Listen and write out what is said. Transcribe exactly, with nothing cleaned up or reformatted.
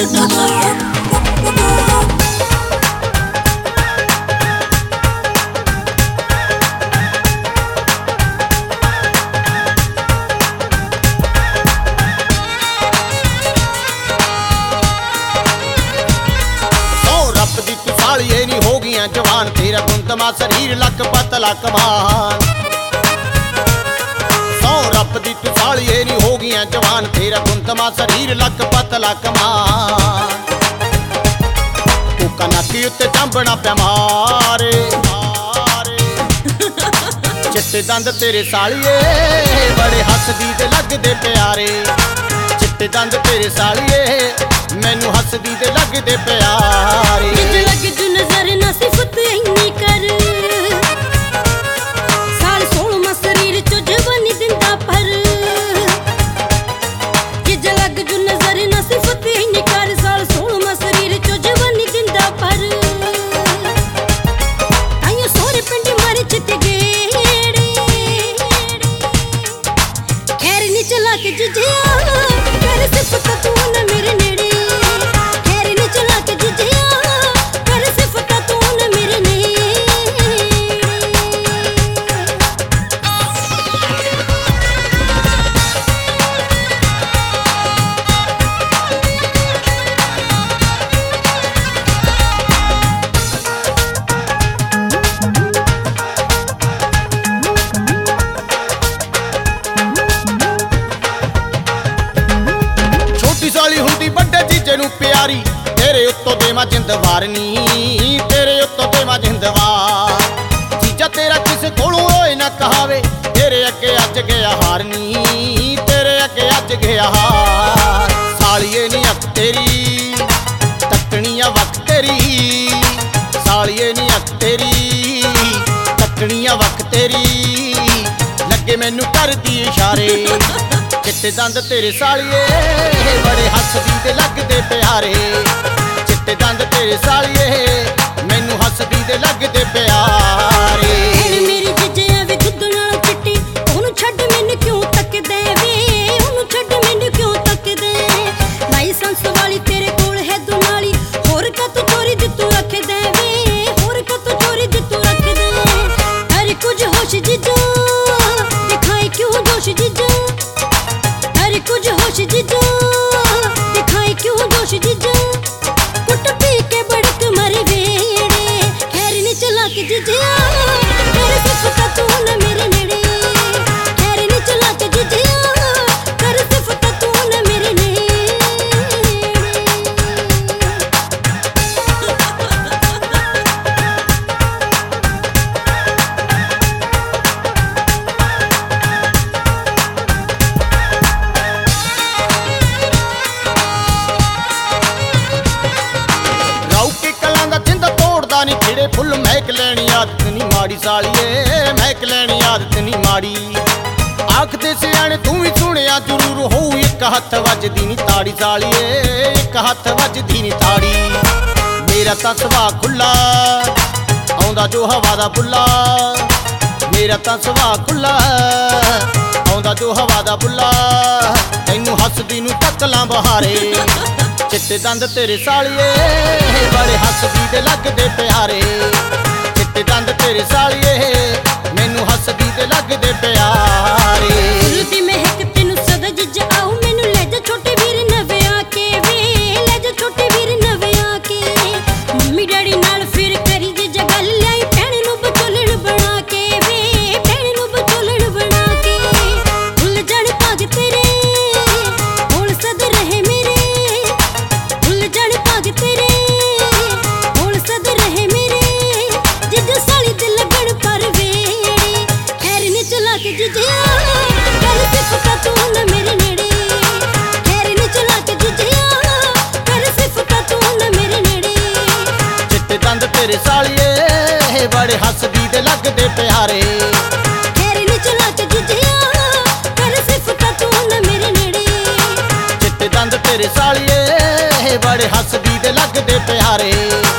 सालिए नी हो गया जवान, तेरा गुंतमा शरीर लक पतला कमान। सौ रब दी तू सालिए नी हो गया जवान, तेरा गुंतमा शरीर लक पतला कमान। कोका नक्की उत्ते चंबना प्या मारे, चिट्टे दंद तेरे सालिए बड़े हसदी दे लगदे प्यारे। चिट्टे दंद तेरे सालिए मैनू हसदी दे लगदे प्यारे। लग जू नजर ना सिफत इन्नी कर, साल सोलमा शरीर चो जवानी दिंदा पर। जिज लग जू नजर ना सिफत इन्नी कर, साल सोलमा शरीर चो जवानी दिंदा पर। आयो सोरे पिंडी मारे चिते गेड़े, खैर नी चला के जिजिया कर सिफत तू न मेरे नेड़े। प्यारी तेरे उत्तों देवा जिंदवारनी, तेरे उत्तों देवा जिंदवार। जीजा तेरा किस कोलों होए ना कहावे, तेरे अगे अज गया हारनी, तेरे अगे अज गया हार। सालिए नी अख तेरी तकनिया वक तेरी, सालिए नी अख तेरी तकनिया वक तेरी। लगे मैनू कर दी इशारे, चिट्टे दंद तेरे सालिए बड़े हसदी दे लगदे प्यारे। चिट्टे दंद तेरे सालिए मैनू हसदी दे लगदे प्यारे। मेरी जिजिया वे दुद्ध नाल चिट्टी, ओनू छड्ड मैनू क्यों तकदे वे, ओनू छड्ड मैनू क्यों तकदे। लाइसेंस वाली तेरे कोल है दुनाली, होर का तू चोरी दी तू रखदे वे, होर का तू चोरी दी तू रखदे। हर कुछ होश जिजा दिखाई क्यों जोश जिजा, हर कुछ होश जिजा दिखाई क्यों जोश जिजा। कुट पी के बड़क मर वेड़े, खैर नी चला के जिजिया कर सिफत तू न मेरे नेड़े। खैर नी चला के जिजिया कर सिफत तू न मेरे नेड़े। नी खिड़े फुल महक लैनी आदत नी माड़ी सालिए, महक लैनी आदत नी माड़ी। आखदे सियाणे तू भी सुनिया जरूर हो, एक हथ वजदी नी ताड़ी सालिए, एक हथ वजदी नी ताड़ी। मेरा तां सुभा खुला आउंदा जो हवा दा बुल्ला, मेरा तां सुभा खुला आउंदा जो हवा दा बुल्ला। तैनू हसदी नू तकलां बहारे, चिट्टे दंद तेरे सालिए बड़े हसदी दे लगदे प्यारे। चिट्टे दंद तेरे सालिए मैनू हसदी दे लगदे प्यारे। दी महक तेनू सदा जिजा आऊ, मैनू ले जा छोटे वीर नवे आके वे, ले जा छोटे वीर नवे आके। मम्मी डैडी नाल फिर करी जिजा गल, लाई भैण नू बचोलण बना के वे, भैण नू बचोलण बना के। भुल जाण भाग तेरे होण सद रहे मेरे, भुल जाण भाग तेरे होण सद रहे मेरे। जिजा साली ते लगण पर वेड़े, खैर नी चला के जिजिया कर सिफत तू न मेरे नेड़े। खैर नी चला के जिजिया कर सिफत तू न मेरे नेड़े। चिट्टे दंद तेरे सालिए बड़े हसदी दे लगदे प्यारे। खैर नी चला के जिजिया कर सिफत तू न मेरे नेड़े। चिट्टे दंद तेरे सालिए बड़े हसदी दे लगदे प्यारे।